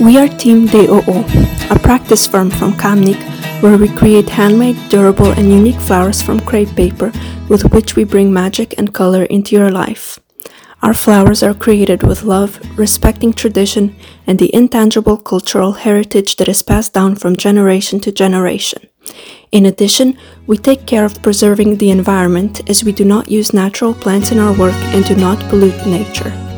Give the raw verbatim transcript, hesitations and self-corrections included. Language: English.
We are Team D O O, a practice firm from Kamnik where we create handmade, durable, and unique flowers from crepe paper with which we bring magic and color into your life. Our flowers are created with love, respecting tradition, and the intangible cultural heritage that is passed down from generation to generation. In addition, we take care of preserving the environment as we do not use natural plants in our work and do not pollute nature.